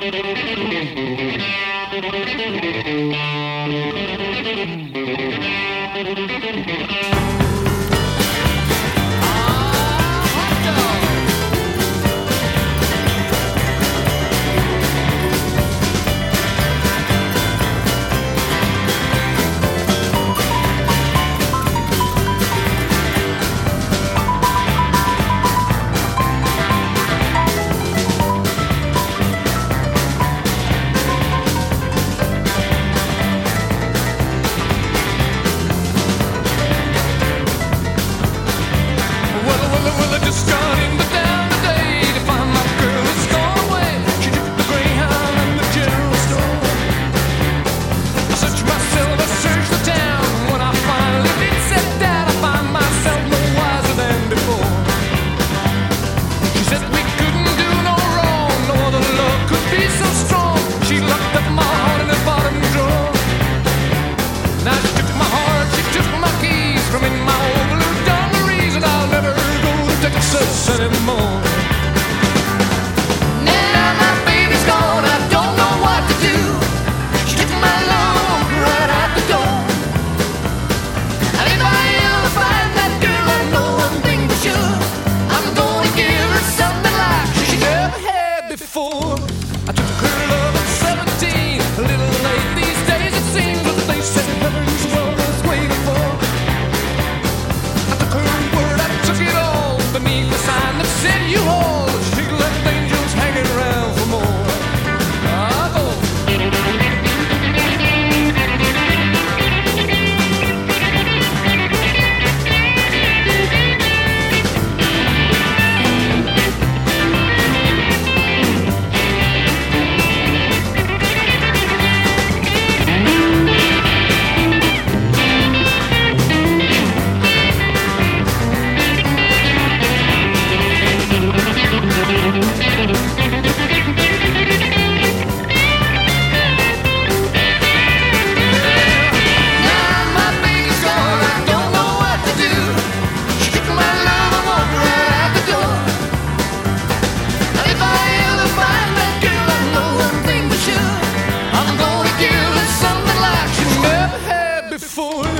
Anymore. Now my baby's gone, I don't know what to do. She took my love right out the door. And if I ever find that girl, I know one thing for sure. I'm gonna give her something like she never had before. I took her love at 17, a little late these days it seems, but they said heaven's what I was waiting for. I took her word, I took it all, beneath the sign that said you all. She left angels hanging around for more. Ah, oh. Now my baby's gone, I don't know what to do. She took my love and walked right out the door. And if I ever find that girl, I know one thing for sure. I'm gonna give her something like she never Never had before.